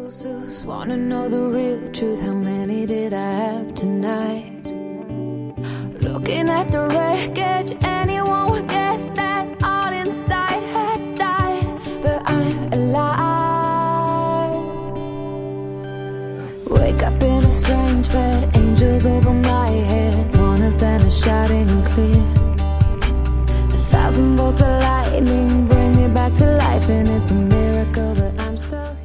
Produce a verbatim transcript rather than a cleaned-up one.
Explosives, wanna know the real truth. How many did I have tonight? Looking at the wreckage, anyone would guess that all inside had died. But I'm alive. Wake up in a strange bed, angels over my head. One of them is shouting clear. A thousand bolts of lightning bring me back to life, and it's a miracle that I'm still here.